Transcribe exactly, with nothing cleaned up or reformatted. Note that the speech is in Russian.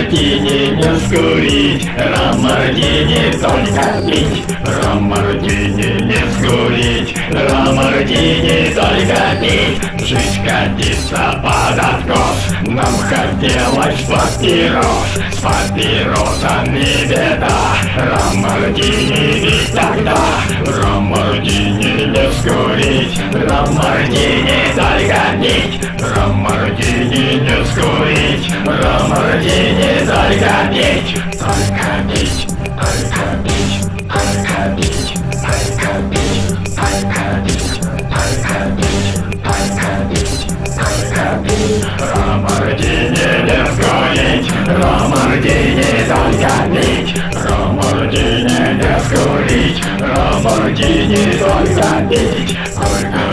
Ламборгини не скурить, Ламборгини только пить, Ламборгини не скурить, Ламборгини только пить. Жизнь катится под откос, нам хотелось папирос, с папиросами беда. Ламборгини ведь тогда, Ламборгини не скурить, Ламборгини только пить, Ламборгини не скурить, Ламборгини только пить, только пить, только пить, только пить, только пить, только пить, только пить, только пить, только пить. Ламборгини не скурить, Ламборгини только пить, Ламборгини не скурить, Ламборгини только пить, только